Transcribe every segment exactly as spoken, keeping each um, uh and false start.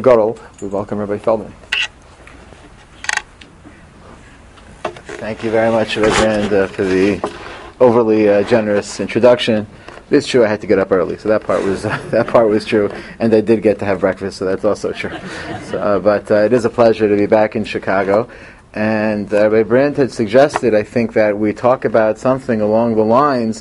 Gadol, we welcome Rabbi Feldman. Thank you very much, Rabbi Brand, uh, for the overly uh, generous introduction. It's true I had to get up early, so that part was uh, that part was true, and I did get to have breakfast, so that's also true. So, uh, but uh, it is a pleasure to be back in Chicago. And uh, Rabbi Brand had suggested, I think, that we talk about something along the lines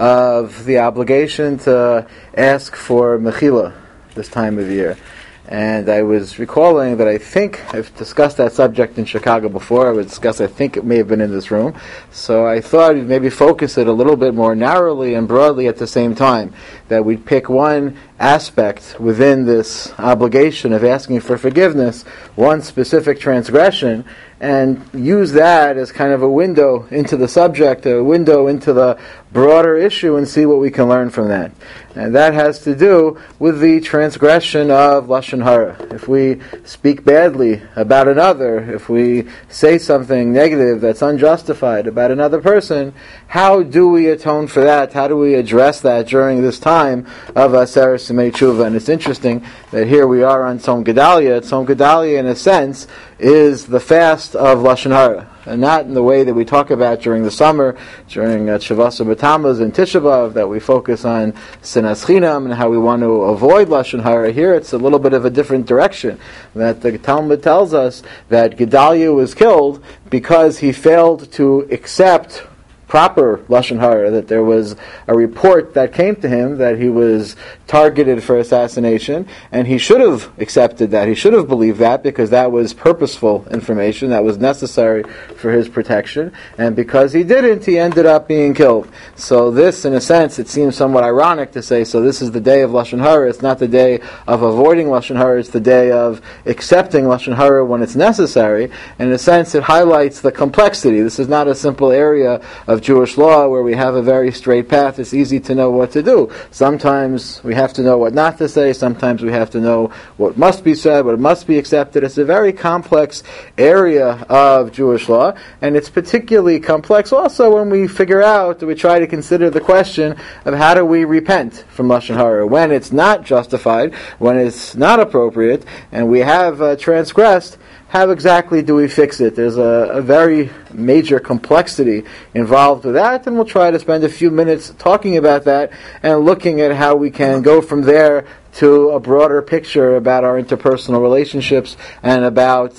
of the obligation to ask for mechila this time of year. And I was recalling that I think I've discussed that subject in Chicago before. I would discuss, I think it may have been in this room. So I thought we'd maybe focus it a little bit more narrowly and broadly at the same time. That we'd pick one aspect within this obligation of asking for forgiveness, one specific transgression, and use that as kind of a window into the subject, a window into the broader issue, and see what we can learn from that. And that has to do with the transgression of Lashon Hara. If we speak badly about another, if we say something negative that's unjustified about another person, how do we atone for that? How do we address that during this time of Aseret Simei Tshuva? And it's interesting that here we are on Tzom Gedalia. Tzom Gedalia, in a sense, is the fast of Lashon Hara. And not in the way that we talk about during the summer, during uh, Shavasa B'Tammuz and Tisha B'Av, that we focus on Sinas Chinam and how we want to avoid Lashon Hara. Here it's a little bit of a different direction. That the Talmud tells us that Gedalia was killed because he failed to accept proper Lashon Hara, that there was a report that came to him that he was targeted for assassination, and he should have accepted that. He should have believed that, because that was purposeful information that was necessary for his protection, and because he didn't, he ended up being killed. So this, in a sense, it seems somewhat ironic to say, so this is the day of Lashon Hara. It's not the day of avoiding Lashon Hara, it's the day of accepting Lashon Hara when it's necessary. And in a sense, it highlights the complexity. This is not a simple area of Jewish law where we have a very straight path. It's easy to know what to do. Sometimes we have to know what not to say. Sometimes we have to know what must be said, what must be accepted. It's a very complex area of Jewish law, and it's particularly complex also when we figure out, we try to consider the question of how do we repent from Lashon Hara when it's not justified, when it's not appropriate, and we have uh, transgressed. How exactly do we fix it? There's a, a very major complexity involved with that, and we'll try to spend a few minutes talking about that and looking at how we can go from there to a broader picture about our interpersonal relationships and about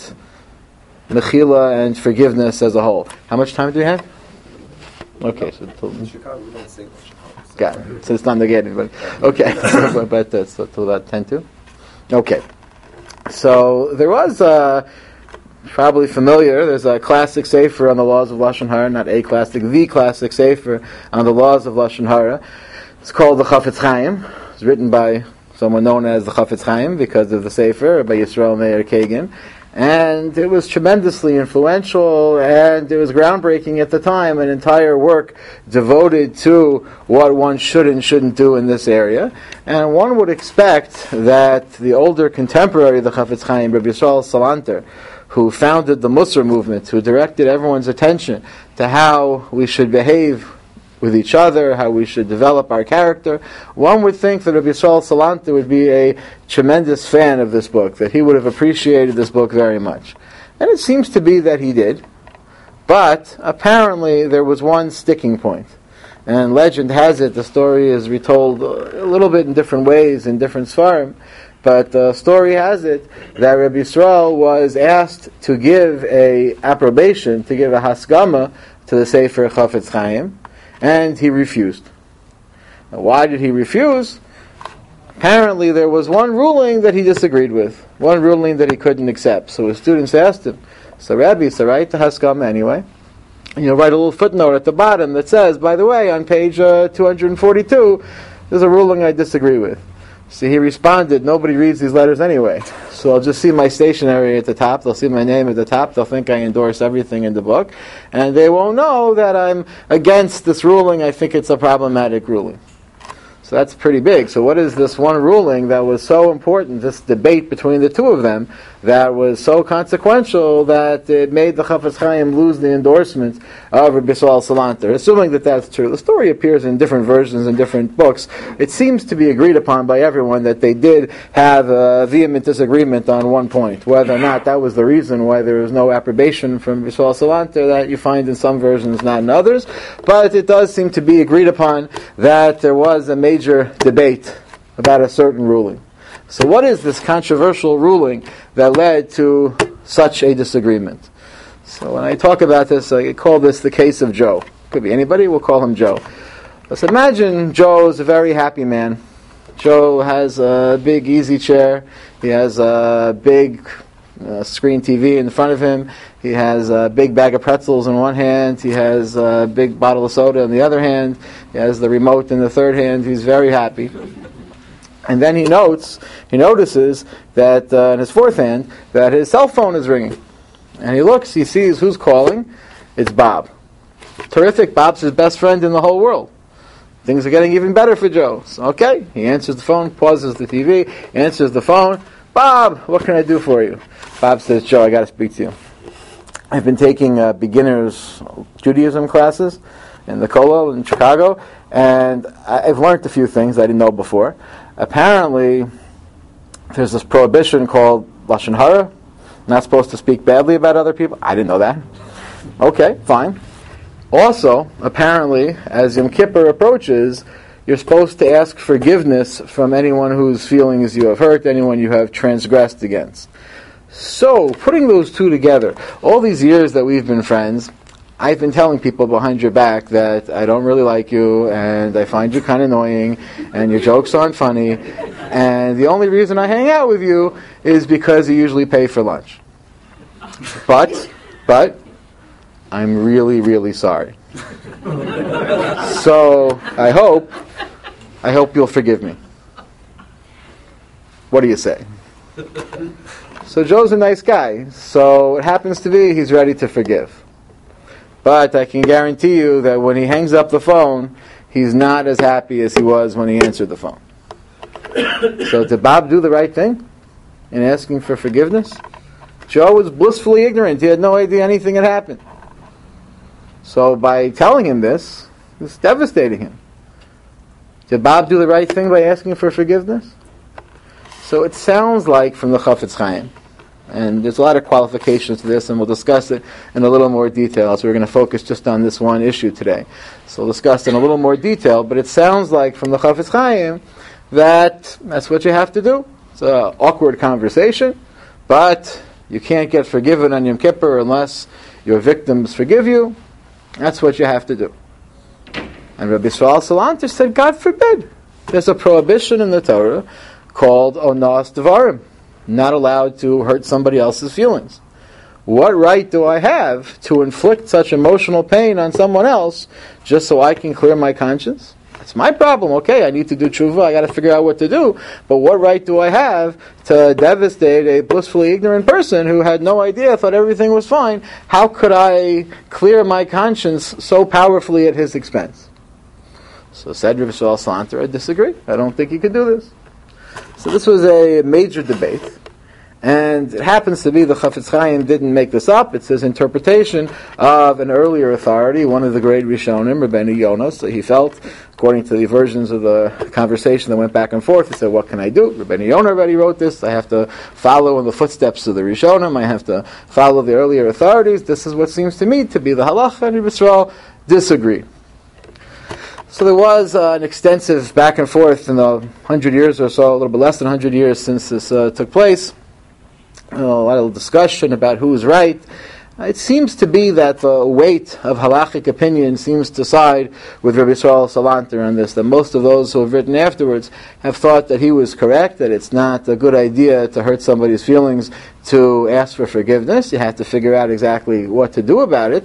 mechila and forgiveness as a whole. How much time do we have? Okay, so till, in Chicago we don't say much. Got it. So it's not negated, but okay. so, but uh, so till about ten to. Okay. So there was uh, probably familiar. There's a classic sefer on the laws of Lashon Hara, not a classic, the classic sefer on the laws of Lashon Hara. It's called the Chafetz Chaim. It's written by someone known as the Chafetz Chaim because of the sefer, by Yisrael Meir Kagan. And it was tremendously influential, and it was groundbreaking at the time, an entire work devoted to what one should and shouldn't do in this area. And one would expect that the older contemporary of the Chafetz Chaim, Rabbi Yisrael Salanter, who founded the Musar movement, who directed everyone's attention to how we should behave with each other, how we should develop our character, one would think that Rabbi Yisrael Salanter would be a tremendous fan of this book, that he would have appreciated this book very much. And it seems to be that he did. But apparently there was one sticking point. And legend has it, the story is retold a little bit in different ways, in different svarim, but the story has it that Rabbi Yisrael was asked to give a approbation, to give a haskama to the Sefer Chafetz Chaim, and he refused. Now, why did he refuse? Apparently there was one ruling that he disagreed with, one ruling that he couldn't accept. So his students asked him, so Rabbi, it's all right to haskama anyway. And you'll write a little footnote at the bottom that says, by the way, on page uh, two hundred forty-two, there's a ruling I disagree with. See, he responded, nobody reads these letters anyway. So I'll just see my stationery at the top, they'll see my name at the top, they'll think I endorse everything in the book, and they won't know that I'm against this ruling, I think it's a problematic ruling. So So that's pretty big. So what is this one ruling that was so important, this debate between the two of them, that was so consequential that it made the Chafetz Chaim lose the endorsement of Rabbi Yisrael Salanter? Assuming that that's true. The story appears in different versions in different books. It seems to be agreed upon by everyone that they did have a vehement disagreement on one point. Whether or not that was the reason why there was no approbation from Rabbi Yisrael Salanter, that you find in some versions, not in others. But it does seem to be agreed upon that there was a major debate about a certain ruling. So what is this controversial ruling that led to such a disagreement? So when I talk about this, I call this the case of Joe. Could be anybody, we'll call him Joe. Let's imagine Joe is a very happy man. Joe has a big easy chair. He has a big uh, screen T V in front of him. He has a big bag of pretzels in one hand. He has a big bottle of soda in the other hand. He has the remote in the third hand. He's very happy. And then he notes, he notices that uh, in his fourth hand, that his cell phone is ringing. And he looks, he sees who's calling. It's Bob. Terrific, Bob's his best friend in the whole world. Things are getting even better for Joe. So, okay, he answers the phone, pauses the T V, answers the phone. Bob, what can I do for you? Bob says, Joe, I got to speak to you. I've been taking uh, beginners Judaism classes in the Kollel in Chicago, and I've learned a few things I didn't know before. Apparently, there's this prohibition called Lashon Hara. Not supposed to speak badly about other people. I didn't know that. Okay, fine. Also, apparently, as Yom Kippur approaches, you're supposed to ask forgiveness from anyone whose feelings you have hurt, anyone you have transgressed against. So, putting those two together, all these years that we've been friends, I've been telling people behind your back that I don't really like you, and I find you kind of annoying, and your jokes aren't funny, and the only reason I hang out with you is because you usually pay for lunch. But, but, I'm really, really sorry. So, I hope, I hope you'll forgive me. What do you say? So Joe's a nice guy, so it happens to be he's ready to forgive. But I can guarantee you that when he hangs up the phone, he's not as happy as he was when he answered the phone. So did Bob do the right thing in asking for forgiveness? Joe was blissfully ignorant. He had no idea anything had happened. So by telling him this, it's devastating him. Did Bob do the right thing by asking for forgiveness? So it sounds like from the Chafetz Chaim, and there's a lot of qualifications to this, and we'll discuss it in a little more detail. So we're going to focus just on this one issue today. So we'll discuss it in a little more detail, but it sounds like from the Chafetz Chaim that that's what you have to do. It's an awkward conversation, but you can't get forgiven on Yom Kippur unless your victims forgive you. That's what you have to do. And Rabbi Yisrael Salanter said, God forbid. There's a prohibition in the Torah called Onas Devarim. Not allowed to hurt somebody else's feelings. What right do I have to inflict such emotional pain on someone else just so I can clear my conscience? It's my problem. Okay, I need to do tshuva. I got to figure out what to do. But what right do I have to devastate a blissfully ignorant person who had no idea, thought everything was fine? How could I clear my conscience so powerfully at his expense? So said Rabbi Yisrael Salanter, I disagree. I don't think you could do this. So this was a major debate, and it happens to be the Chafetz Chaim didn't make this up. It's his interpretation of an earlier authority, one of the great Rishonim, Rabbeinu Yonah. So he felt, according to the versions of the conversation that went back and forth, he said, what can I do? Rabbeinu Yonah already wrote this. I have to follow in the footsteps of the Rishonim. I have to follow the earlier authorities. This is what seems to me to be the halacha, and Rabbi Yisrael disagreed. So there was uh, an extensive back and forth in the hundred years or so, a little bit less than a hundred years since this uh, took place. Uh, a lot of discussion about who is right. Uh, it seems to be that the weight of halachic opinion seems to side with Rabbi Yisrael Salanter on this, that most of those who have written afterwards have thought that he was correct, that it's not a good idea to hurt somebody's feelings to ask for forgiveness. You have to figure out exactly what to do about it.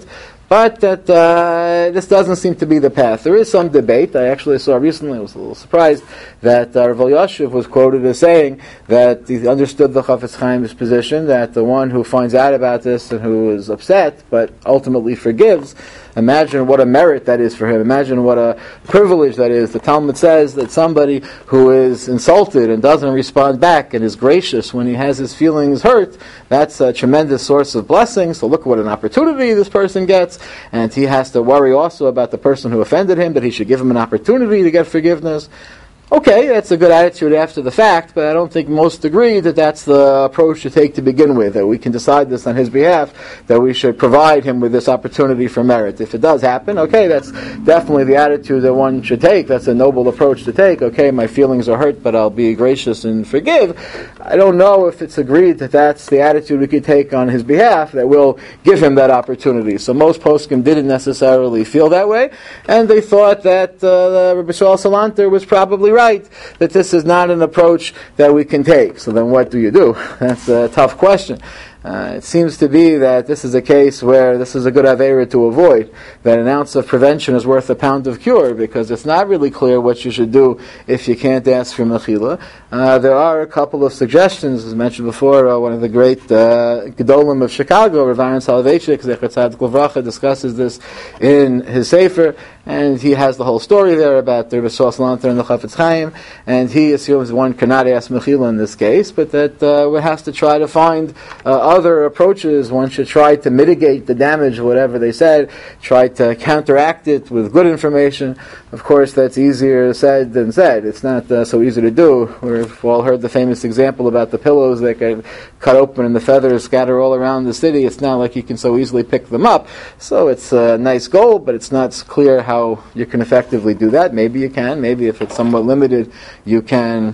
But that uh, this doesn't seem to be the path. There is some debate. I actually saw recently, I was a little surprised, that uh, Rav Elyashiv was quoted as saying that he understood the Chafetz Chaim's position, that the one who finds out about this and who is upset, but ultimately forgives, imagine what a merit that is for him. Imagine what a privilege that is. The Talmud says that somebody who is insulted and doesn't respond back and is gracious when he has his feelings hurt, that's a tremendous source of blessing. So look what an opportunity this person gets. And he has to worry also about the person who offended him, that he should give him an opportunity to get forgiveness. Okay, that's a good attitude after the fact, but I don't think most agree that that's the approach to take to begin with, that we can decide this on his behalf, that we should provide him with this opportunity for merit. If it does happen, okay, that's definitely the attitude that one should take. That's a noble approach to take. Okay, my feelings are hurt, but I'll be gracious and forgive. I don't know if it's agreed that that's the attitude we could take on his behalf, that will give him that opportunity. So most poskim didn't necessarily feel that way, and they thought that uh, Rabbi Yisrael Salanter was probably right. Right, that this is not an approach that we can take. So then what do you do? That's a tough question. Uh, it seems to be that this is a case where this is a good avera to avoid, that an ounce of prevention is worth a pound of cure, because it's not really clear what you should do if you can't ask for mechila. Uh, there are a couple of suggestions, as mentioned before. Uh, one of the great uh, Gedolim of Chicago, Rav Aaron Soloveitchik, Zecher Tzadik Livracha, discusses this in his Sefer, and he has the whole story there about the Rebbe Salanter and the Chafetz Chaim, and he assumes one cannot ask mechila in this case, but that uh, one has to try to find uh, other approaches. One should try to mitigate the damage, whatever they said, try to counteract it with good information. Of course, that's easier said than said. It's not uh, so easy to do. We've all heard the famous example about the pillows that get cut open and the feathers scatter all around the city. It's not like you can so easily pick them up. So it's a nice goal, but it's not clear how you can effectively do that. Maybe you can. Maybe if it's somewhat limited, you can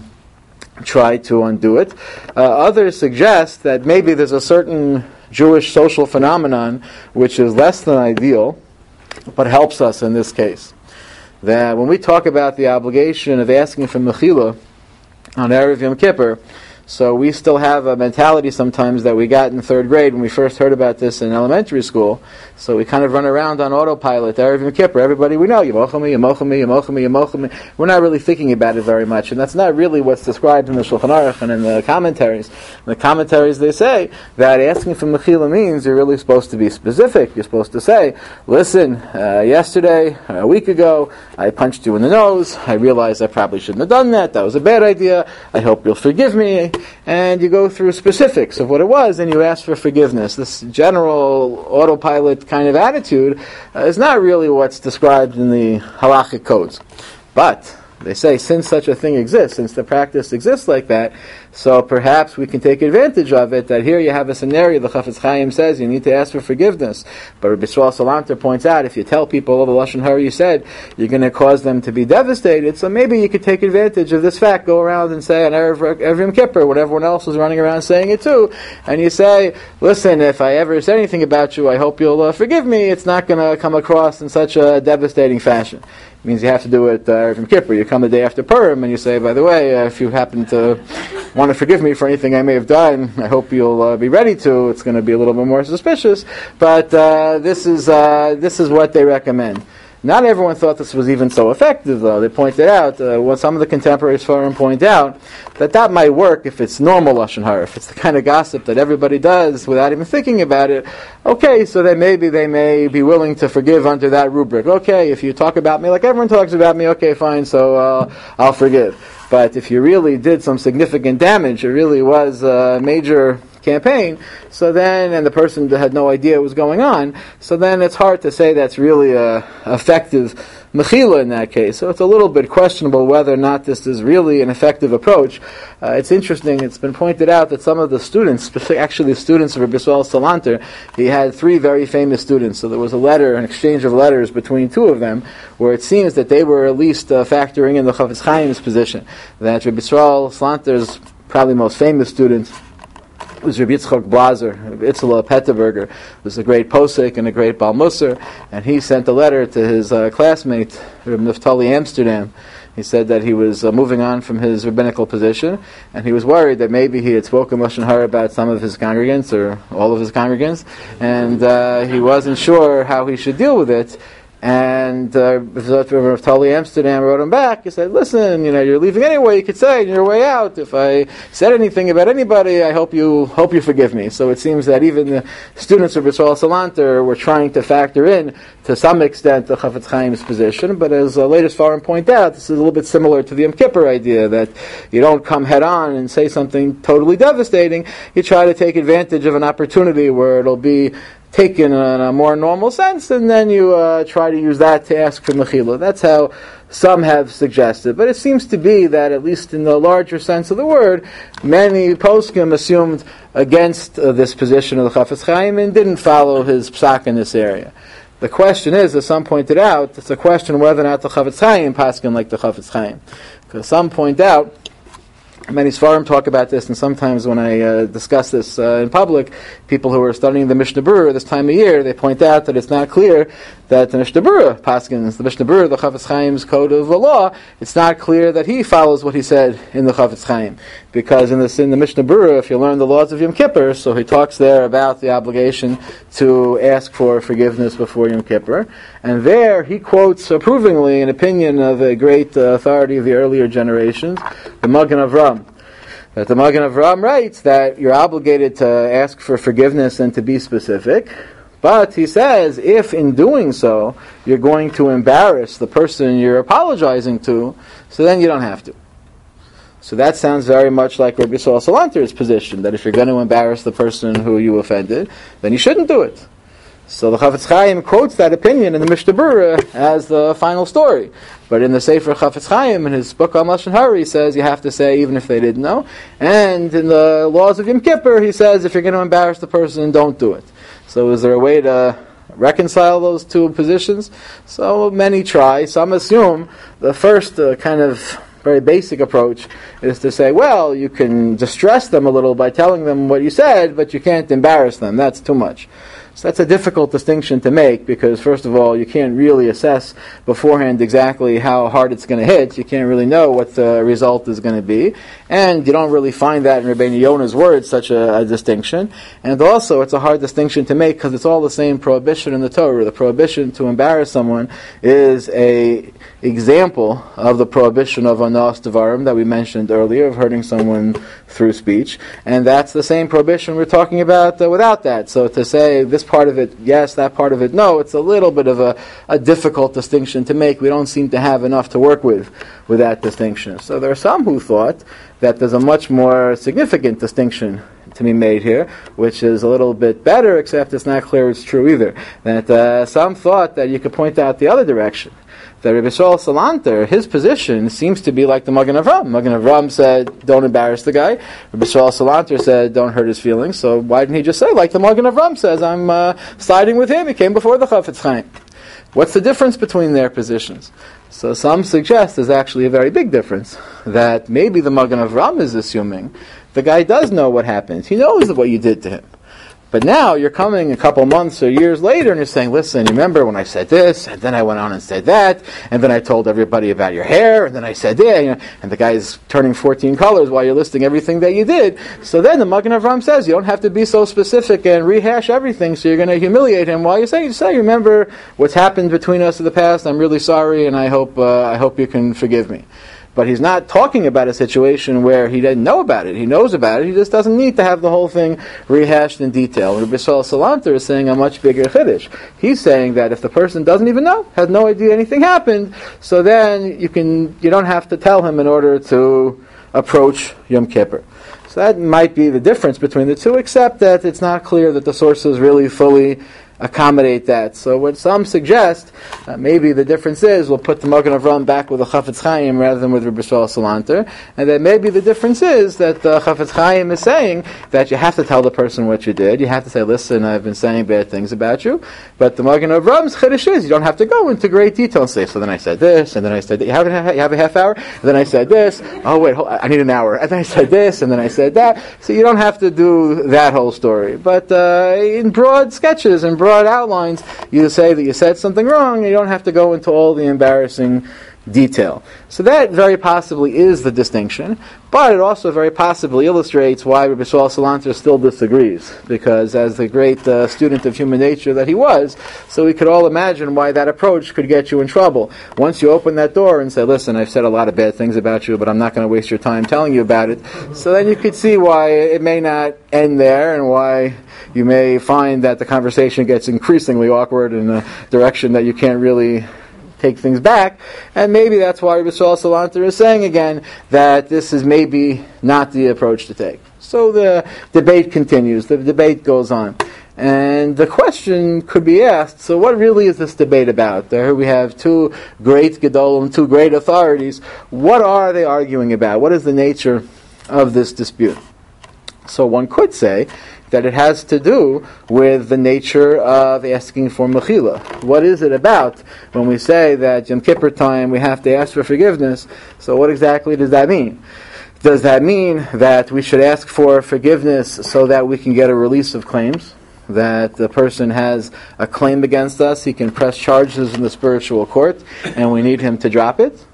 try to undo it. Uh, others suggest that maybe there's a certain Jewish social phenomenon which is less than ideal, but helps us in this case. That when we talk about the obligation of asking for mechila on Erev Yom Kippur, so we still have a mentality sometimes that we got in third grade when we first heard about this in elementary school. So we kind of run around on autopilot, Erev Yom Kippur, everybody we know, Yemochami, Yemochami, Yemochami, Yemochami. We're not really thinking about it very much, and that's not really what's described in the Shulchan Aruch and in the commentaries. In the commentaries they say that asking for mechila means you're really supposed to be specific. You're supposed to say, listen, uh, yesterday, a week ago, I punched you in the nose. I realized I probably shouldn't have done that. That was a bad idea. I hope you'll forgive me. And you go through specifics of what it was, and you ask for forgiveness. This general autopilot kind of attitude uh, is not really what's described in the halachic codes. But they say, since such a thing exists, since the practice exists like that, so perhaps we can take advantage of it, that here you have a scenario, the Chafetz Chaim says you need to ask for forgiveness. But Rabbi Yisrael Salanter points out, if you tell people all the Lashon Hara you said, you're going to cause them to be devastated, so maybe you could take advantage of this fact, go around and say on Erev Erev Yom Kippur, when everyone else is running around saying it too, and you say, listen, if I ever said anything about you, I hope you'll uh, forgive me. It's not going to come across in such a devastating fashion. It means you have to do it uh, Erev Yom Kippur. You come the day after Purim and you say, by the way, uh, if you happen to want to forgive me for anything I may have done, I hope you'll uh, be ready to. It's going to be a little bit more suspicious, but uh, this is uh, this is what they recommend. Not everyone thought this was even so effective, though. They pointed out, uh, what some of the contemporaries for him point out, that that might work if it's normal Lashon Hara, if it's the kind of gossip that everybody does without even thinking about it. Okay, so then maybe they may be willing to forgive under that rubric. Okay, if you talk about me like everyone talks about me, okay, fine, so uh, I'll forgive. But if you really did some significant damage, it really was a major campaign, so then, and the person had no idea what was going on, so then it's hard to say that's really a effective mechila in that case. So it's a little bit questionable whether or not this is really an effective approach. Uh, it's interesting, it's been pointed out that some of the students, actually the students of Rabbi Yisrael Salanter, he had three very famous students, so there was a letter, an exchange of letters between two of them, where it seems that they were at least uh, factoring in the Chafetz Chaim's position, that Rabbi Yisrael Salanter's probably most famous student was Rabbi Yitzchak Blazer, Rabbi Itzela Petterberger, was a great posek and a great Baal Musar, and he sent a letter to his uh, classmate, Rabbi Naftali Amsterdam, He said that he was uh, moving on from his rabbinical position, and he was worried that maybe he had spoken lashon hara about some of his congregants or all of his congregants, and uh, he wasn't sure how he should deal with it. And uh, Rav Tali Amsterdam wrote him back. He said, listen, you know, you're leaving anyway. You could say on your way out, if I said anything about anybody, I hope you hope you forgive me. So it seems that even the students of B'Srael Salanter were trying to factor in, to some extent, the Chafetz Chaim's position. But as the latest forum point out, this is a little bit similar to the Yom Kippur idea, that you don't come head on and say something totally devastating. You try to take advantage of an opportunity where it'll be taken in a more normal sense, and then you uh, try to use that to ask for mechila. That's how some have suggested. But it seems to be that, at least in the larger sense of the word, many poskim assumed against uh, this position of the Chafetz Chaim and didn't follow his psak in this area. The question is, as some pointed out, it's a question whether or not the Chafetz Chaim paskin like the Chafetz Chaim. Because some point out, many Sfarim talk about this, and sometimes when I uh, discuss this uh, in public, people who are studying the Mishnah Berurah this time of year, they point out that it's not clear that the Mishnah Berurah paskins, the Mishnah Berurah, the Chafetz Chaim's code of the law, it's not clear that he follows what he said in the Chafetz Chaim. Because in, this, in the Mishnah Berurah, if you learn the laws of Yom Kippur, so he talks there about the obligation to ask for forgiveness before Yom Kippur, and there he quotes approvingly an opinion of a great uh, authority of the earlier generations, the Magen Avram. That the Magen Avram writes that you're obligated to ask for forgiveness and to be specific, but he says if in doing so you're going to embarrass the person you're apologizing to, so then you don't have to. So that sounds very much like Rabbi Yisrael Salanter's position, that if you're going to embarrass the person who you offended, then you shouldn't do it. So the Chafetz Chaim quotes that opinion in the Mishnah Berurah as the final story. But in the Sefer Chafetz Chaim, in his book on Lashon Hara, he says you have to say even if they didn't know. And in the laws of Yom Kippur, he says if you're going to embarrass the person, don't do it. So is there a way to reconcile those two positions? So many try. Some assume the first uh, kind of very basic approach is to say, well, you can distress them a little by telling them what you said, but you can't embarrass them. That's too much. So that's a difficult distinction to make because, first of all, you can't really assess beforehand exactly how hard it's going to hit. You can't really know what the result is going to be. And you don't really find that in Rabbeinu Yonah's words, such a, a distinction. And also, it's a hard distinction to make because it's all the same prohibition in the Torah. The prohibition to embarrass someone is a example of the prohibition of anas devarim that we mentioned earlier, of hurting someone through speech. And that's the same prohibition we're talking about uh, without that. So to say this part of it, yes, that part of it, no, it's a little bit of a, a difficult distinction to make. We don't seem to have enough to work with with that distinction. So there are some who thought that there's a much more significant distinction to be made here, which is a little bit better, except it's not clear it's true either. That uh, some thought that you could point out the other direction. That Rabbi Yisrael Salanter, his position seems to be like the Magen Avram. Magen Avram said, don't embarrass the guy. Rabbi Yisrael Salanter said, don't hurt his feelings. So why didn't he just say, like the Magen Avram says, I'm uh, siding with him. He came before the Chafetz Chaim. What's the difference between their positions? So some suggest there's actually a very big difference. That maybe the Magen Avram is assuming the guy does know what happened. He knows what you did to him. But now you're coming a couple months or years later and you're saying, listen, you remember when I said this, and then I went on and said that, and then I told everybody about your hair, and then I said that, you know, and the guy's turning fourteen colors while you're listing everything that you did. So then the Magen Avram says, you don't have to be so specific and rehash everything, so you're going to humiliate him while you say, you say, remember what's happened between us in the past, I'm really sorry, and I hope uh, I hope you can forgive me. But he's not talking about a situation where he didn't know about it. He knows about it. He just doesn't need to have the whole thing rehashed in detail. Rabbi Yisrael Salanter is saying a much bigger chiddush. He's saying that if the person doesn't even know, has no idea anything happened, so then you can you don't have to tell him in order to approach Yom Kippur. So that might be the difference between the two, except that it's not clear that the sources really fully accommodate that. So what some suggest, uh, maybe the difference is we'll put the Magen Avram back with the Chafetz Chaim rather than with Rabbi Yisrael Salanter, and that maybe the difference is that the Chafetz Chaim is saying that you have to tell the person what you did. You have to say, listen, I've been saying bad things about you. But the Magen Avram's chiddush is you don't have to go into great detail and say, so then I said this, and then I said that. You have a, you have a half hour, and then I said this. Oh wait, hold, I need an hour. And then I said this, and then I said that. So you don't have to do that whole story. But uh, in broad sketches and broad outlines, you say that you said something wrong, and you don't have to go into all the embarrassing detail. So that very possibly is the distinction, but it also very possibly illustrates why Rabbi Yisrael Salanter still disagrees, because as the great uh, student of human nature that he was, so we could all imagine why that approach could get you in trouble. Once you open that door and say, listen, I've said a lot of bad things about you, but I'm not going to waste your time telling you about it, so then you could see why it may not end there, and why you may find that the conversation gets increasingly awkward in a direction that you can't really take things back, and maybe that's why Rabbi Yisrael Salanter is saying again that this is maybe not the approach to take. So the debate continues, the debate goes on, and the question could be asked, so what really is this debate about? There we have two great Gedolim, two great authorities. What are they arguing about? What is the nature of this dispute? So one could say that it has to do with the nature of asking for mechila. What is it about when we say that Yom Kippur time we have to ask for forgiveness? So what exactly does that mean? Does that mean that we should ask for forgiveness so that we can get a release of claims? That the person has a claim against us, he can press charges in the spiritual court, and we need him to drop it?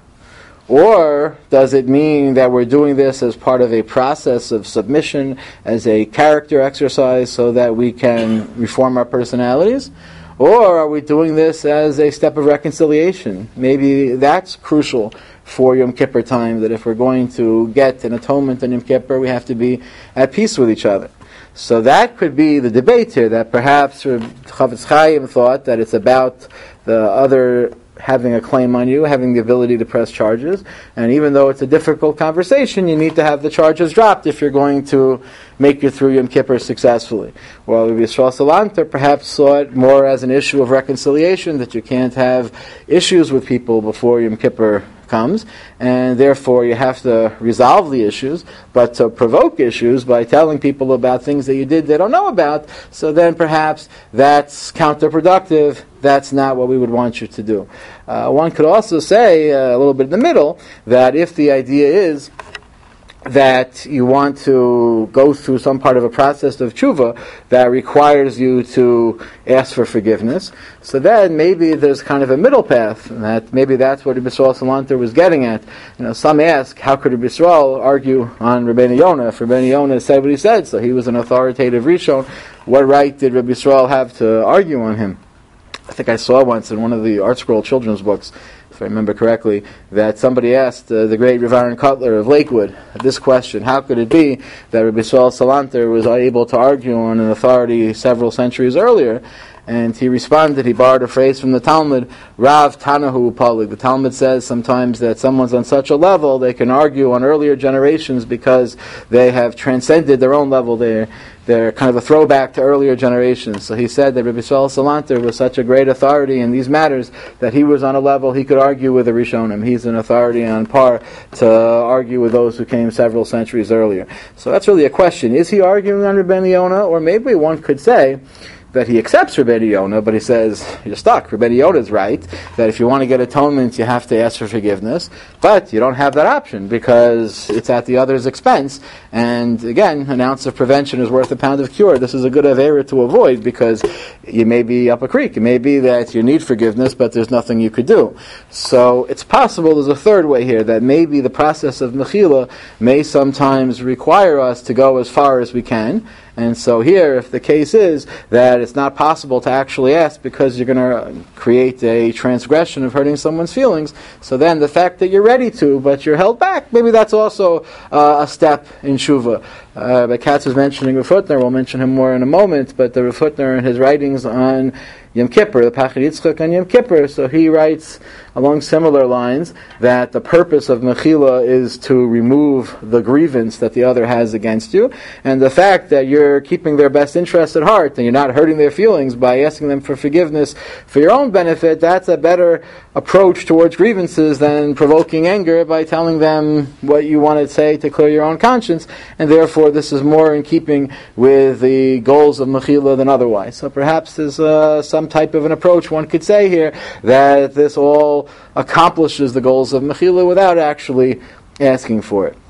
Or does it mean that we're doing this as part of a process of submission, as a character exercise so that we can reform our personalities? Or are we doing this as a step of reconciliation? Maybe that's crucial for Yom Kippur time, that if we're going to get an atonement on Yom Kippur, we have to be at peace with each other. So that could be the debate here, that perhaps Chafetz Chaim thought that it's about the other having a claim on you, having the ability to press charges, and even though it's a difficult conversation, you need to have the charges dropped if you're going to make it through Yom Kippur successfully. While Rabbi Yisrael Salanter perhaps saw it more as an issue of reconciliation, that you can't have issues with people before Yom Kippur comes, and therefore you have to resolve the issues, but to provoke issues by telling people about things that you did they don't know about, so then perhaps that's counterproductive. That's not what we would want you to do. Uh, one could also say, uh, a little bit in the middle, that if the idea is that you want to go through some part of a process of tshuva that requires you to ask for forgiveness, so then maybe there's kind of a middle path, and that maybe that's what Rabbi Yisrael Salanter was getting at. You know, some ask, how could Rabbi Yisrael argue on Rabbeinu Yonah? If Rabbeinu Yonah said what he said, so he was an authoritative Rishon, what right did Rabbi Yisrael have to argue on him? I think I saw once in one of the Art Scroll children's books, if I remember correctly, that somebody asked uh, the great Rav Aaron Kotler of Lakewood this question: how could it be that Rabbi Yisrael Salanter was able to argue on an authority several centuries earlier? And he responded, he borrowed a phrase from the Talmud, Rav Tanahu Upalig. The Talmud says sometimes that someone's on such a level they can argue on earlier generations because they have transcended their own level. They're, they're kind of a throwback to earlier generations. So he said that Rabbi Yisrael Salanter was such a great authority in these matters that he was on a level he could argue with the Rishonim. He's an authority on par to argue with those who came several centuries earlier. So that's really a question. Is he arguing on Rabbeinu Yonah? Or maybe one could say that he accepts Rabbeinu Yonah, but he says, you're stuck. Rabbeinu Yonah is right, that if you want to get atonement, you have to ask for forgiveness, but you don't have that option because it's at the other's expense. And again, an ounce of prevention is worth a pound of cure. This is a good avera to avoid because you may be up a creek. It may be that you need forgiveness, but there's nothing you could do. So it's possible there's a third way here, that maybe the process of mechila may sometimes require us to go as far as we can. And so here, if the case is that it's not possible to actually ask because you're going to create a transgression of hurting someone's feelings, so then the fact that you're ready to, but you're held back, maybe that's also uh, a step in tshuva. Uh, but Katz was mentioning Rav Hutner, we'll mention him more in a moment, but the Rav Hutner in his writings on Yom Kippur, the Pachad Yitzchak on Yom Kippur, so he writes along similar lines that the purpose of mechila is to remove the grievance that the other has against you, and the fact that you're keeping their best interests at heart and you're not hurting their feelings by asking them for forgiveness for your own benefit, that's a better approach towards grievances than provoking anger by telling them what you want to say to clear your own conscience, and therefore this is more in keeping with the goals of mechila than otherwise. So perhaps there's uh, some type of an approach one could say here that this all accomplishes the goals of mechila without actually asking for it.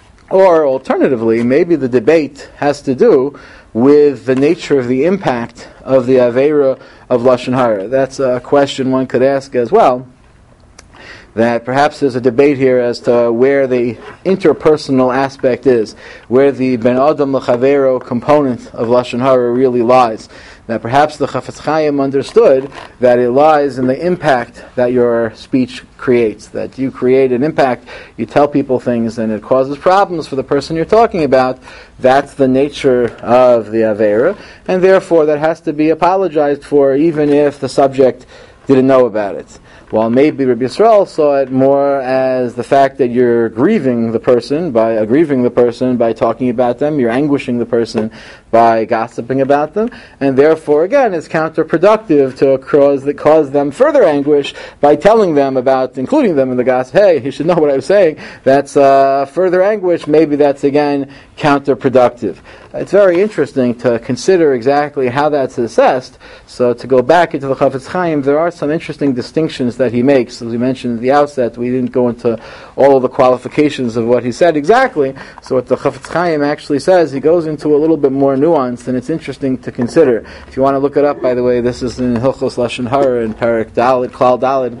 Or alternatively, maybe the debate has to do with the nature of the impact of the Aveira of Lashon Hara. That's a question one could ask as well. that perhaps there's a debate here as to where the interpersonal aspect is, where the ben adam l'chavero component of Lashon Hara really lies. That perhaps the Chafetz Chaim understood that it lies in the impact that your speech creates, that you create an impact, you tell people things and it causes problems for the person you're talking about. That's the nature of the Aveira, and therefore that has to be apologized for even if the subject didn't know about it. While maybe Rabbi Yisrael saw it more as the fact that you're grieving the person by aggrieving the person by talking about them, you're anguishing the person by gossiping about them, and therefore again it's counterproductive to cause, that cause them further anguish by telling them about, including them in the gossip. Hey, you should know what I was saying. That's uh, further anguish. Maybe that's again counterproductive. It's very interesting to consider exactly how that's assessed. So to go back into the Chafetz Chaim, there are some interesting distinctions that he makes. As we mentioned at the outset, we didn't go into all of the qualifications of what he said exactly. So what the Chafetz Chaim actually says, he goes into a little bit more nuance, and it's interesting to consider. If you want to look it up, by the way, this is in Hilchos Lashon Hara in Parak Daled, Klal Daled,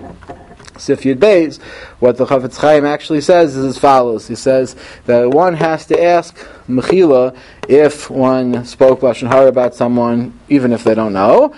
Sif Yud Beis. What the Chafetz Chaim actually says is as follows. He says that one has to ask Mechila if one spoke Lashon Hara about someone, even if they don't know,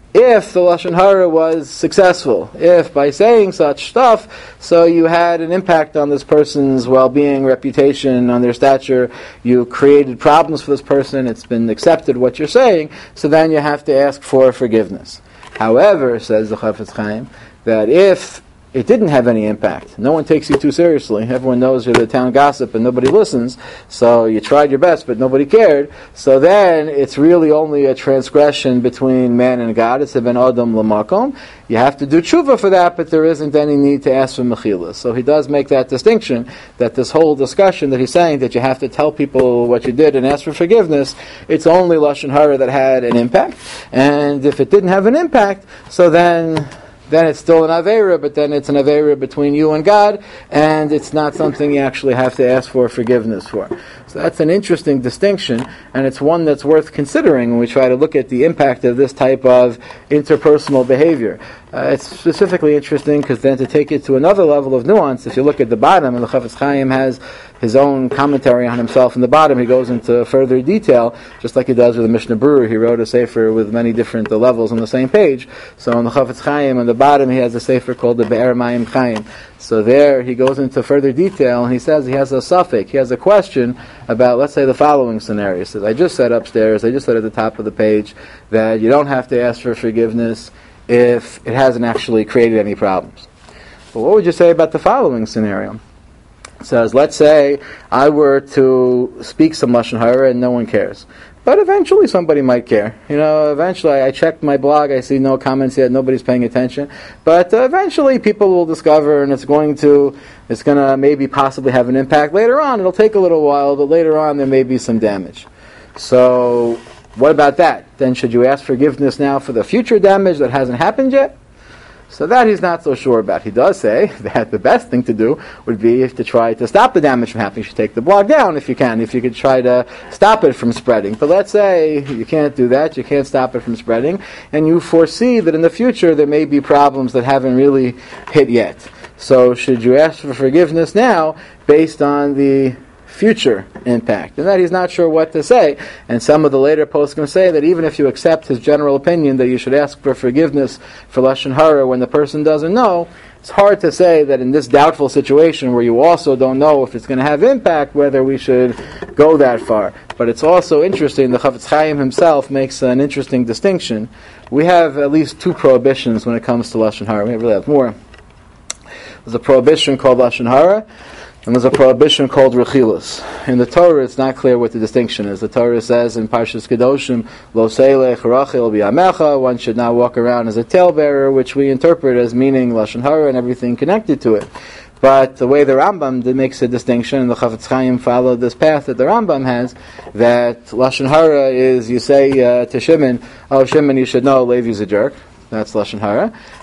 if the Lashon Hara was successful, if by saying such stuff, so you had an impact on this person's well-being, reputation, on their stature, you created problems for this person, it's been accepted what you're saying, so then you have to ask for forgiveness. However, says the Chafetz Chaim, that if it didn't have any impact, no one takes you too seriously, everyone knows you're the town gossip and nobody listens, so you tried your best but nobody cared, so then it's really only a transgression between man and God. It's a ben adam l'makom. You have to do tshuva for that, but there isn't any need to ask for mechila. So he does make that distinction, that this whole discussion that he's saying that you have to tell people what you did and ask for forgiveness, it's only Lashon Hara that had an impact, and if it didn't have an impact, so then then it's still an Aveira, but then it's an Aveira between you and God, and it's not something you actually have to ask for forgiveness for. So that's an interesting distinction, and it's one that's worth considering when we try to look at the impact of this type of interpersonal behavior. Uh, it's specifically interesting because then to take it to another level of nuance, if you look at the bottom, and the Chafetz Chaim has his own commentary on himself in the bottom, he goes into further detail, just like he does with the Mishnah Berurah. He wrote a sefer with many different uh, levels on the same page. So on the Chafetz Chaim, on the bottom, he has a sefer called the Be'er Mayim Chaim. So there he goes into further detail, and he says he has a suffix, he has a question about, let's say, the following scenario. He says, I just said upstairs, I just said at the top of the page, that you don't have to ask for forgiveness if it hasn't actually created any problems. But what would you say about the following scenario? It says, let's say I were to speak some Lashon Hara and no one cares. But eventually somebody might care. You know, eventually I checked my blog, I see no comments yet, nobody's paying attention. But uh, eventually people will discover, and it's going to, it's going to maybe possibly have an impact later on. It'll take a little while, but later on there may be some damage. So what about that? Then should you ask forgiveness now for the future damage that hasn't happened yet? So that he's not so sure about. He does say that the best thing to do would be if to try to stop the damage from happening. You should take the blog down if you can, if you could try to stop it from spreading. But let's say you can't do that, you can't stop it from spreading, and you foresee that in the future there may be problems that haven't really hit yet. So should you ask for forgiveness now based on the future impact? And that he's not sure what to say. And some of the later poskim say that even if you accept his general opinion that you should ask for forgiveness for Lashon Hara when the person doesn't know, it's hard to say that in this doubtful situation where you also don't know if it's going to have impact, whether we should go that far. But it's also interesting, the Chafetz Chaim himself makes an interesting distinction. We have at least two prohibitions when it comes to Lashon Hara. We really have more. There's a prohibition called Lashon Hara, and there's a prohibition called Rechilus. In the Torah, it's not clear what the distinction is. The Torah says in Parshas Kedoshim, Lo seilech rachil bi'amecha, one should not walk around as a talebearer, which we interpret as meaning Lashon Hara and everything connected to it. But the way the Rambam makes a distinction, and the Chafetz Chaim followed this path that the Rambam has, that Lashon Hara is, you say uh, to Shimon, oh Shimon, you should know Levi's a jerk. That's Lashon Hara.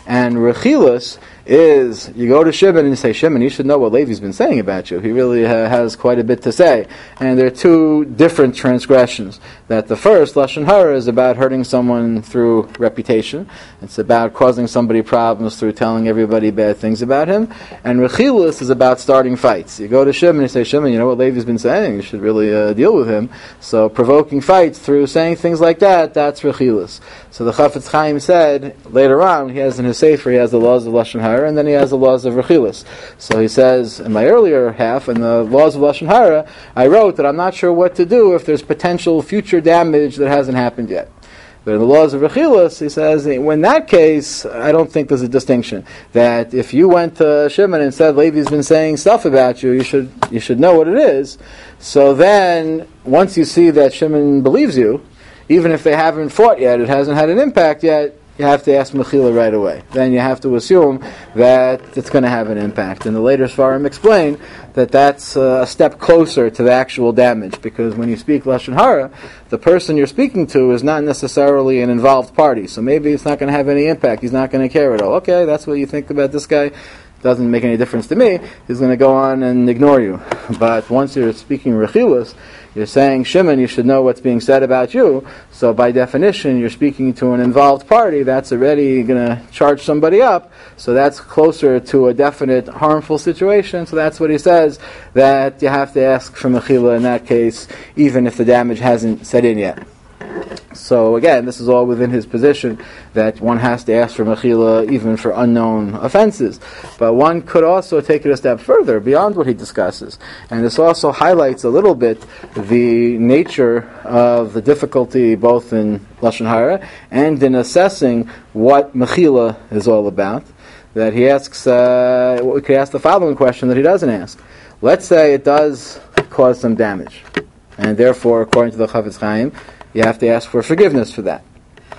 And Rechilus is, you go to Shimon and you say, Shimon, you should know what Levi's been saying about you. He really ha- has quite a bit to say. And there are two different transgressions. That the first, Lashon Hara, is about hurting someone through reputation. It's about causing somebody problems through telling everybody bad things about him. And Rechilus is about starting fights. You go to Shimon and you say, Shimon, you know what Levi's been saying? You should really uh, deal with him. So provoking fights through saying things like that, that's Rechilus. So the Chafetz Chaim said, later on, he has in his Sefer, he has the laws of Lashon Hara, and then he has the laws of Rechilus. So he says, in my earlier half, in the laws of Lashon Hara, I wrote that I'm not sure what to do if there's potential future damage that hasn't happened yet. But in the laws of Rechilus, he says, in that case, I don't think there's a distinction. That if you went to Shimon and said, Levi's been saying stuff about you, you should you should know what it is. So then, once you see that Shimon believes you, even if they haven't fought yet, it hasn't had an impact yet, you have to ask Mechila right away. Then you have to assume that it's going to have an impact. And the later Sfarim explain that that's a step closer to the actual damage, because when you speak Lashon Hara, the person you're speaking to is not necessarily an involved party. So maybe it's not going to have any impact. He's not going to care at all. Okay, that's what you think about this guy. Doesn't make any difference to me. He's going to go on and ignore you. But once you're speaking Rechilus, you're saying, Shimon, you should know what's being said about you. So by definition, you're speaking to an involved party. That's already going to charge somebody up. So that's closer to a definite harmful situation. So that's what he says, that you have to ask for Mechila in that case, even if the damage hasn't set in yet. So again, this is all within his position that one has to ask for Mechila even for unknown offenses. But one could also take it a step further beyond what he discusses. And this also highlights a little bit the nature of the difficulty both in Lashon Hara and in assessing what Mechila is all about. That he asks, uh, we could ask the following question that he doesn't ask. Let's say it does cause some damage. And therefore, according to the Chafetz Chaim, you have to ask for forgiveness for that.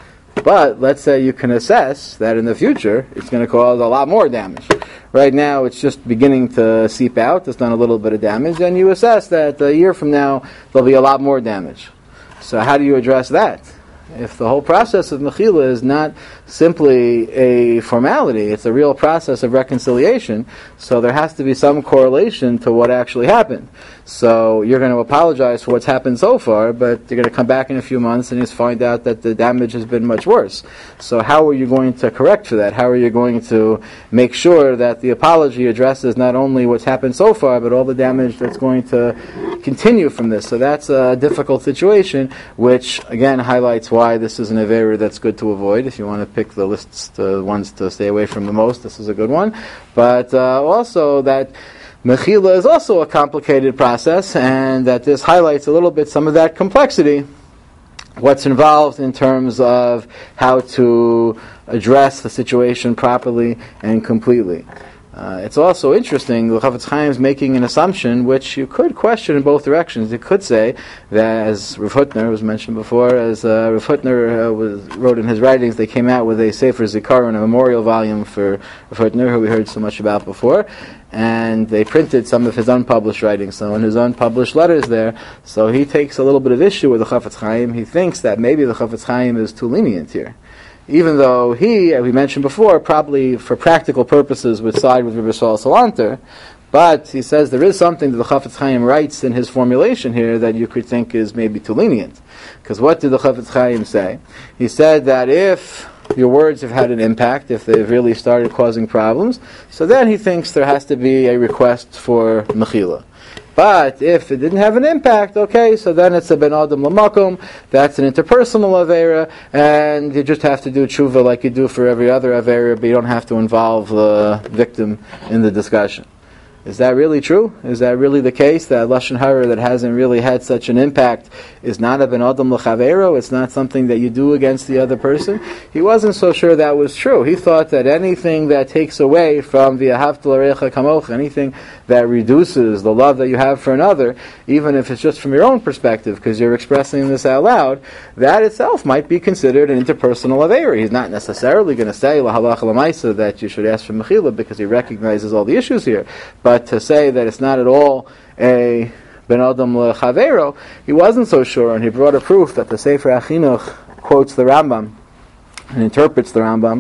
But let's say you can assess that in the future it's going to cause a lot more damage. Right now it's just beginning to seep out, it's done a little bit of damage, and you assess that a year from now there'll be a lot more damage. So how do you address that? If the whole process of Mechila is not simply a formality, it's a real process of reconciliation, so there has to be some correlation to what actually happened. So you're going to apologize for what's happened so far, but you're going to come back in a few months and just find out that the damage has been much worse. So how are you going to correct for that? How are you going to make sure that the apology addresses not only what's happened so far, but all the damage that's going to continue from this? So that's a difficult situation, which again highlights why this is an avera that's good to avoid. If you want to pick the lists, the ones to stay away from the most, this is a good one. But uh, also that Mechila is also a complicated process, and that this highlights a little bit some of that complexity, what's involved in terms of how to address the situation properly and completely. Uh, it's also interesting, the Chafetz Chaim is making an assumption which you could question in both directions. You could say that, as Rav Hutner was mentioned before, as uh, Rav Hutner uh, was, wrote in his writings, they came out with a Sefer Zikaron, a memorial volume for Rav Hutner, who we heard so much about before, and they printed some of his unpublished writings. So in his unpublished letters there, so he takes a little bit of issue with the Chafetz Chaim. He thinks that maybe the Chafetz Chaim is too lenient here. Even though he, as we mentioned before, probably for practical purposes would side with Rabbi Saul Salanter, but he says there is something that the Chafetz Chaim writes in his formulation here that you could think is maybe too lenient. Because what did the Chafetz Chaim say? He said that if your words have had an impact, if they've really started causing problems, so then he thinks there has to be a request for Mechila. But if it didn't have an impact, okay, so then it's a ben adam l'makom, that's an interpersonal avera, and you just have to do tshuva like you do for every other avera, but you don't have to involve the victim in the discussion. Is that really true? Is that really the case, that Lashon Hara that hasn't really had such an impact is not a ben adam l'chavero? It's not something that you do against the other person? He wasn't so sure that was true. He thought that anything that takes away from the ahavta l'recha kamocha, anything that reduces the love that you have for another, even if it's just from your own perspective, because you're expressing this out loud, that itself might be considered an interpersonal avera. He's not necessarily going to say lahalacha l'maisa that you should ask for mechila because he recognizes all the issues here, but to say that it's not at all a ben adam lechavero, he wasn't so sure, and he brought a proof that the Sefer HaChinuch quotes the Rambam and interprets the Rambam,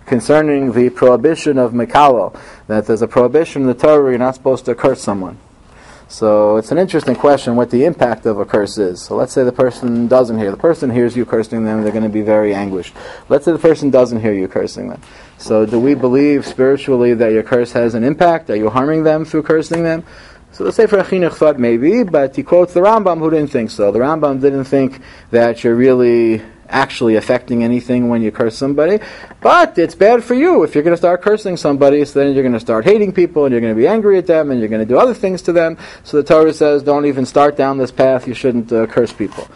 concerning the prohibition of Mekalo, that there's a prohibition in the Torah where you're not supposed to curse someone. So it's an interesting question what the impact of a curse is. So let's say the person doesn't hear. The person hears you cursing them, they're going to be very anguished. Let's say the person doesn't hear you cursing them. So do we believe spiritually that your curse has an impact? Are you harming them through cursing them? So the Sefer HaChinuch thought maybe, but he quotes the Rambam who didn't think so. The Rambam didn't think that you're really actually affecting anything when you curse somebody, but it's bad for you if you're going to start cursing somebody, so then you're going to start hating people and you're going to be angry at them and you're going to do other things to them. So the Torah says don't even start down this path, you shouldn't uh, curse people.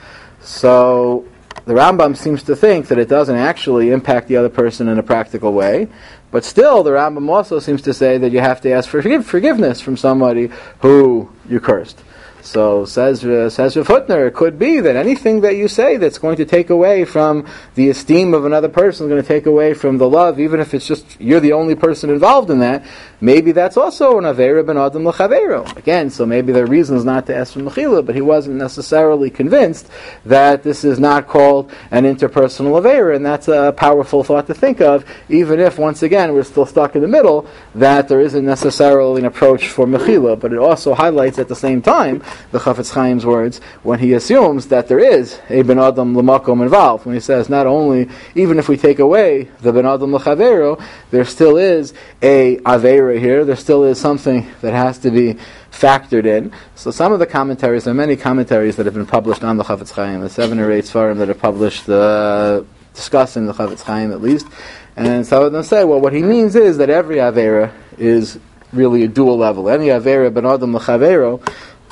So the Rambam seems to think that it doesn't actually impact the other person in a practical way, but still the Rambam also seems to say that you have to ask for forgive- forgiveness from somebody who you cursed. So says uh, says Rav Hutner, it could be that anything that you say that's going to take away from the esteem of another person, is going to take away from the love, even if it's just you're the only person involved in that, maybe that's also an Aveira ben Adam l'Chaveiro. Again, so maybe there are reasons not to ask for Mechila, but he wasn't necessarily convinced that this is not called an interpersonal Aveira, and that's a powerful thought to think of, even if, once again, we're still stuck in the middle, that there isn't necessarily an approach for Mechila, but it also highlights at the same time the Chafetz Chaim's words when he assumes that there is a Ben Adam L'Makom involved. When he says not only, even if we take away the Ben Adam L'Chaveiro, there still is a Aveira here, there still is something that has to be factored in. So some of the commentaries, there are many commentaries that have been published on the Chafetz Chaim, the seven or eight Sfarim that are published uh, discussing the Chafetz Chaim at least, and some of them say, well, what he means is that every Aveira is really a dual level. Any Aveira Ben Adam L'Chaveiro,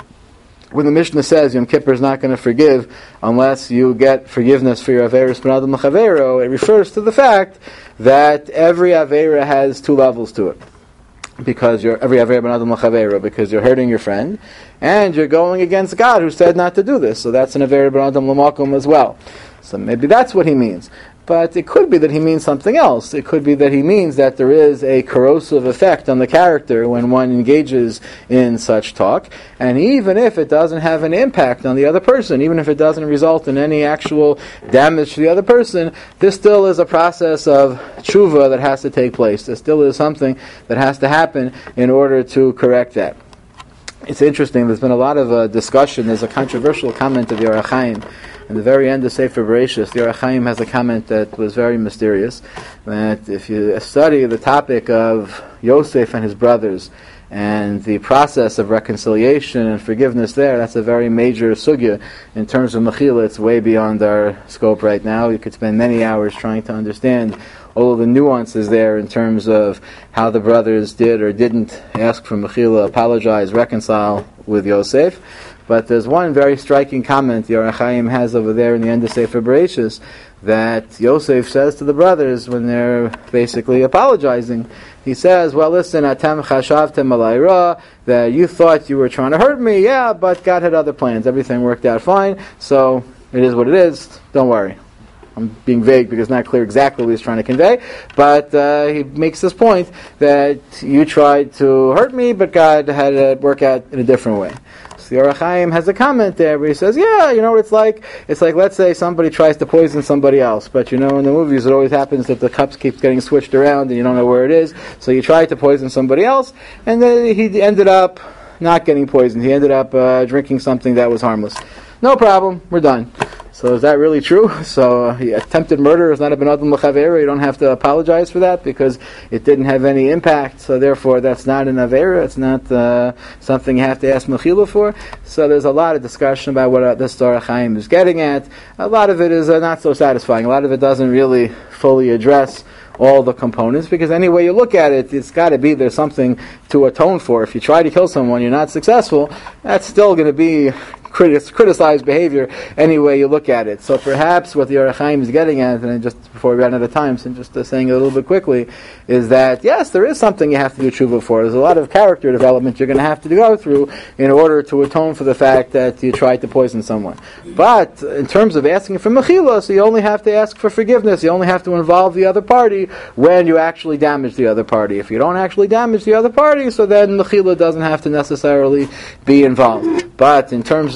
when the Mishnah says Yom Kippur is not going to forgive unless you get forgiveness for your Averis Ben Adam L'Chaveiro, it refers to the fact that every Aveira has two levels to it. Because you're every Aveira Ben Adam L'Chaveiro, because you're hurting your friend, and you're going against God who said not to do this. So that's an Aveira Ben Adam L'Makom as well. So maybe that's what he means. But it could be that he means something else. It could be that he means that there is a corrosive effect on the character when one engages in such talk. And even if it doesn't have an impact on the other person, even if it doesn't result in any actual damage to the other person, this still is a process of tshuva that has to take place. There still is something that has to happen in order to correct that. It's interesting, there's been a lot of uh, discussion. There's a controversial comment of Yoreh Chaim. In the very end of Sefer Bereshis, Yoreh Chaim has a comment that was very mysterious, that if you study the topic of Yosef and his brothers, and the process of reconciliation and forgiveness there, that's a very major sugya. In terms of Mechila, it's way beyond our scope right now. You could spend many hours trying to understand all of the nuances there in terms of how the brothers did or didn't ask for Mechila, apologize, reconcile with Yosef. But there's one very striking comment Yoreh Chaim has over there in the end of Sefer Bereshis, that Yosef says to the brothers when they're basically apologizing. He says, well, listen, atem chashavtem alai ra, that you thought you were trying to hurt me, yeah, but God had other plans. Everything worked out fine, so it is what it is. Don't worry. I'm being vague because it's not clear exactly what he's trying to convey, but uh, he makes this point that you tried to hurt me, but God had it work out in a different way. So Yoreh Chaim has a comment there where he says, yeah, you know what it's like? It's like, let's say somebody tries to poison somebody else, but you know, in the movies it always happens that the cups keep getting switched around and you don't know where it is, so you tried to poison somebody else, and then he ended up not getting poisoned. He ended up uh, drinking something that was harmless. No problem, we're done. So is that really true? So uh, attempted murder is not a Ben Adam L'Chaveiro. You don't have to apologize for that because it didn't have any impact. So therefore, that's not an Aveira. It's not uh, something you have to ask Mechila for. So there's a lot of discussion about what uh, this Yoreh Chaim is getting at. A lot of it is uh, not so satisfying. A lot of it doesn't really fully address all the components, because any way you look at it, it's got to be there's something to atone for. If you try to kill someone, you're not successful, that's still going to be criticized behavior any way you look at it. So perhaps what the Yoreh Chaim is getting at, and just before we run out of time, so just uh, saying it a little bit quickly, is that yes, there is something you have to do tshuva for. There's a lot of character development you're going to have to go through in order to atone for the fact that you tried to poison someone. But in terms of asking for mechila, so you only have to ask for forgiveness. You only have to involve the other party when you actually damage the other party. If you don't actually damage the other party, so then mechila doesn't have to necessarily be involved. But in terms of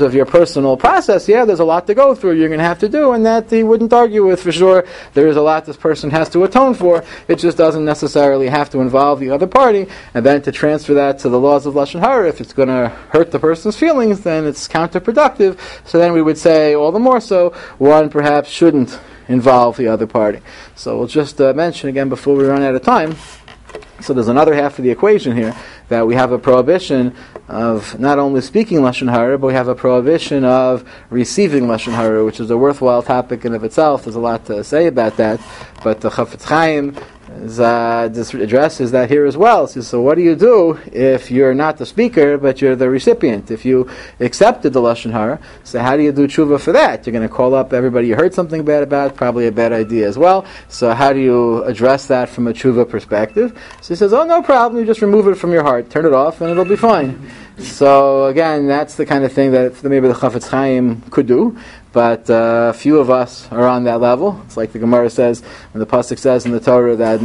of your personal process, yeah, there's a lot to go through, you're going to have to do, and that he wouldn't argue with for sure. There is a lot this person has to atone for. It just doesn't necessarily have to involve the other party, and then to transfer that to the laws of Lashon Hara, if it's going to hurt the person's feelings, then it's counterproductive. So then we would say, all the more so, one perhaps shouldn't involve the other party. So we'll just uh, mention again before we run out of time. So there's another half of the equation here, that we have a prohibition of not only speaking Lashon Hara, but we have a prohibition of receiving Lashon Hara, which is a worthwhile topic in of itself. There's a lot to say about that, but the Chafetz Chaim is, uh, addresses that here as well. So, so what do you do if you're not the speaker, but you're the recipient? If you accepted the Lashon Hara, so how do you do tshuva for that? You're going to call up everybody you heard something bad about, probably a bad idea as well. So how do you address that from a tshuva perspective? So he says, oh, no problem, you just remove it from your heart, turn it off, and it'll be fine. So again, that's the kind of thing that maybe the Chafetz Chaim could do, but uh, few of us are on that level. It's like the Gemara says, when the pasuk says in the Torah that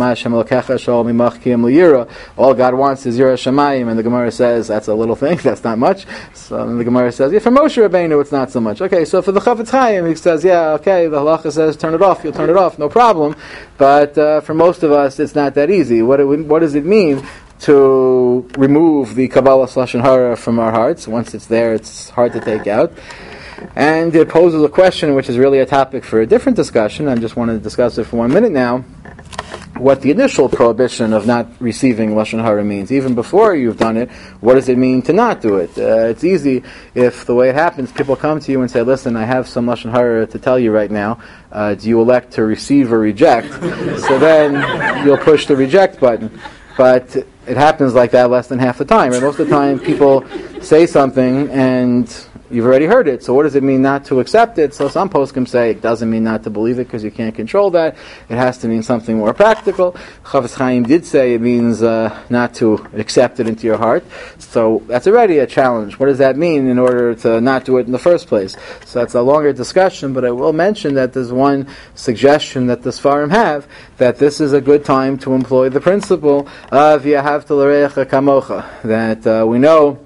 all God wants is Yirah Shamayim, and the Gemara says that's a little thing, that's not much. So then the Gemara says, yeah, for Moshe Rabbeinu it's not so much. Okay, so for the Chafetz Chaim he says, yeah, okay, the halacha says turn it off, you'll turn it off, no problem. But uh, for most of us it's not that easy. What, it, what does it mean to remove the Kabbalah Lashon Hara from our hearts? Once it's there, it's hard to take out. And it poses a question which is really a topic for a different discussion. I just wanted to discuss it for one minute now. What the initial prohibition of not receiving Lashon Hara means. Even before you've done it, what does it mean to not do it? Uh, it's easy if the way it happens, people come to you and say, listen, I have some Lashon Hara to tell you right now. Uh, do you elect to receive or reject? So then you'll push the reject button. But it happens like that less than half the time. Right? Most of the time people say something and you've already heard it. So what does it mean not to accept it? So some poskim say it doesn't mean not to believe it because you can't control that. It has to mean something more practical. Chafetz Chaim did say it means uh, not to accept it into your heart. So that's already a challenge. What does that mean in order to not do it in the first place? So that's a longer discussion, but I will mention that there's one suggestion that the Sfarim have, that this is a good time to employ the principle of V'ahavta l'reacha kamocha, that uh, we know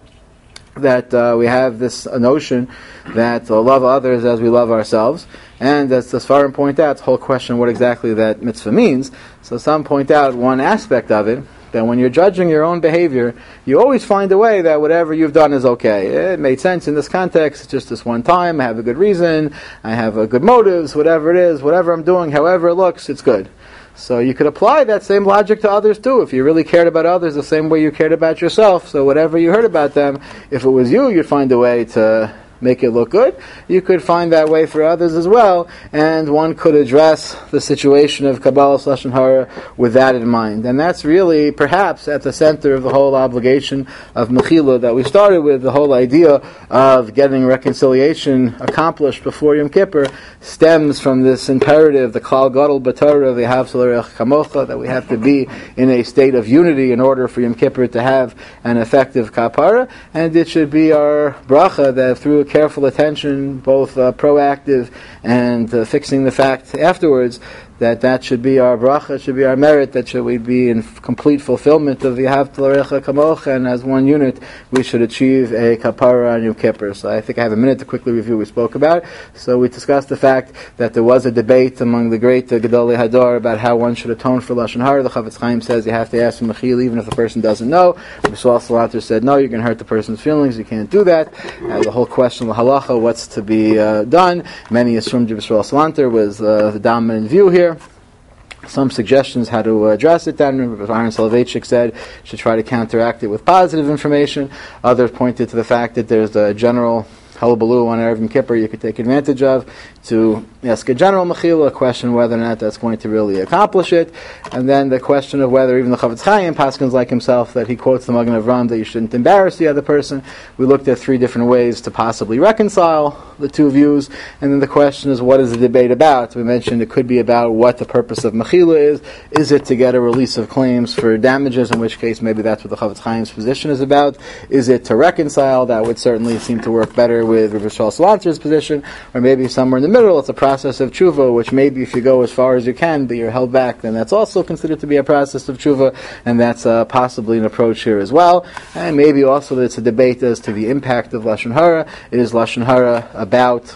that uh, we have this uh, notion that uh, love others as we love ourselves, and as the Sfarim point out, the whole question what exactly that mitzvah means. So some point out one aspect of it, that when you're judging your own behavior, you always find a way that whatever you've done is okay. It made sense in this context, it's just this one time, I have a good reason, I have a good motives, whatever it is, whatever I'm doing, however it looks, it's good. So you could apply that same logic to others too. If you really cared about others the same way you cared about yourself, so whatever you heard about them, if it was you, you'd find a way to make it look good. You could find that way for others as well, and one could address the situation of Kabbalah Lashon Hara with that in mind. And that's really perhaps at the center of the whole obligation of Mechila that we started with. The whole idea of getting reconciliation accomplished before Yom Kippur stems from this imperative, the Klal Gadol B'Torah, V'ahavta l'reacha kamocha, that we have to be in a state of unity in order for Yom Kippur to have an effective kapara, and it should be our bracha that through careful attention, both uh, proactive and uh, fixing the fact afterwards, that that should be our bracha, should be our merit, that should we be in f- complete fulfillment of V'ahavta l'reacha kamocha, and as one unit we should achieve a kapara on Yom Kippur. So I think I have a minute to quickly review what we spoke about. So we discussed the fact that there was a debate among the great uh, Gedolei Hador about how one should atone for Lashon Hara. The Chafetz Chaim says you have to ask for Mechil even if the person doesn't know. Rabbi Yisrael Salanter said no, you're going to hurt the person's feelings, you can't do that. Uh, the whole question of halacha, what's to be uh, done, many assumed Rabbi Yisrael Salanter was uh, the dominant view here. Some suggestions how to address it then. Aaron Soloveitchik said should try to counteract it with positive information. Others pointed to the fact that there's a general hullabaloo on Erev Yom Kippur you could take advantage of to ask a general mechila, a question whether or not that's going to really accomplish it, and then the question of whether even the Chafetz Chaim paskins like himself that he quotes the Magen Avram that you shouldn't embarrass the other person. We looked at three different ways to possibly reconcile the two views, and then the question is what is the debate about? We mentioned it could be about what the purpose of mechila is. Is it to get a release of claims for damages, in which case maybe that's what the Chafetz Chaim's position is about? Is it to reconcile? That would certainly seem to work better with Rabbi Yisrael Salanter's position, or maybe somewhere in the middle. It's a process of tshuva, which maybe if you go as far as you can, but you're held back, then that's also considered to be a process of tshuva, and that's uh, possibly an approach here as well. And maybe also that it's a debate as to the impact of Lashon Hara. Is Lashon Hara about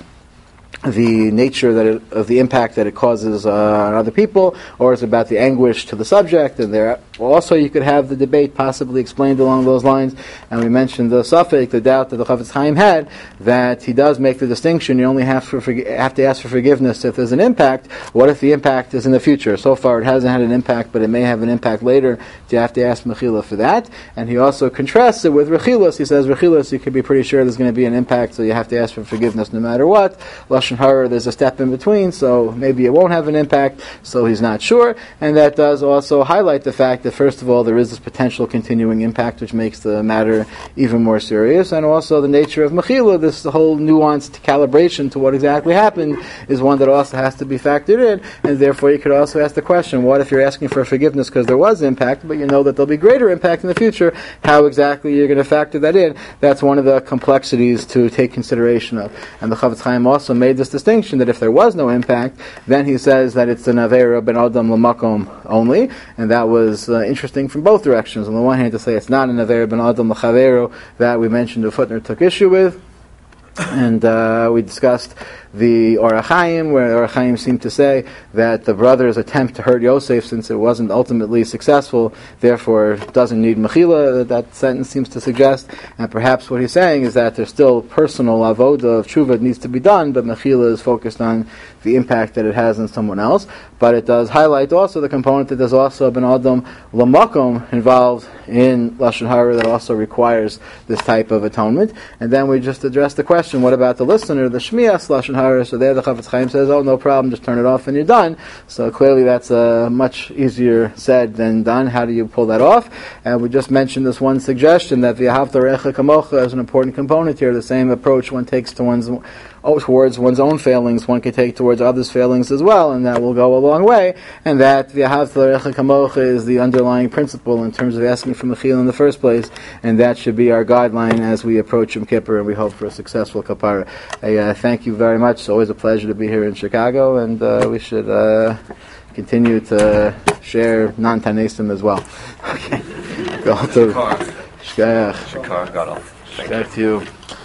the nature that it, of the impact that it causes uh, on other people, or is it about the anguish to the subject? And there also you could have the debate possibly explained along those lines. And we mentioned the suffix, the doubt that the Chafetz Chaim had, that he does make the distinction. You only have, for, have to ask for forgiveness if there's an impact. What if the impact is in the future? So far it hasn't had an impact, but it may have an impact later. Do you have to ask Mechila for that? And he also contrasts it with Rechilos. He says Rechilos, you can be pretty sure there's going to be an impact, so you have to ask for forgiveness no matter what. Lashon Hara, there's a step in between, so maybe it won't have an impact, so he's not sure. And that does also highlight the fact that, first of all, there is this potential continuing impact, which makes the matter even more serious, and also the nature of Mechila, this whole nuanced calibration to what exactly happened, is one that also has to be factored in, and therefore you could also ask the question, what if you're asking for forgiveness because there was impact, but you know that there'll be greater impact in the future, how exactly you're going to factor that in? That's one of the complexities to take consideration of. And the Chafetz Chaim also made this distinction that if there was no impact, then he says that it's an Aveira ben Adam l'makom only, and that was uh, interesting from both directions. On the one hand, to say it's not an Aveira ben Adam l'chavero, that we mentioned the footnote took issue with, and uh, we discussed the Orach Chaim, where Orach Chaim seemed to say that the brothers' attempt to hurt Yosef, since it wasn't ultimately successful, therefore doesn't need Mechila, that sentence seems to suggest. And perhaps what he's saying is that there's still personal avoda of tshuva that needs to be done, but Mechila is focused on the impact that it has on someone else. But it does highlight also the component that there's also Ben Adam Lamakom involved in Lashon Hara that also requires this type of atonement. And then we just addressed the question, what about the listener, the Shmias Lashon Hara? So there the Chafetz Chaim says, oh, no problem, just turn it off and you're done. So clearly that's uh, much easier said than done. How do you pull that off? And we just mentioned this one suggestion that V'ahavta Recha Kamocha is an important component here. The same approach one takes to one's Oh, towards one's own failings, one can take towards others' failings as well, and that will go a long way. And that V'ahavta L'recha Kamocha is the underlying principle in terms of asking for Mechila in the first place, and that should be our guideline as we approach Yom Kippur, and we hope for a successful Kapara. I uh, thank you very much. It's always a pleasure to be here in Chicago, and uh, we should uh, continue to share non-Tanesim as well. Okay. Go to Shkayach. Shakar got off. Thank you.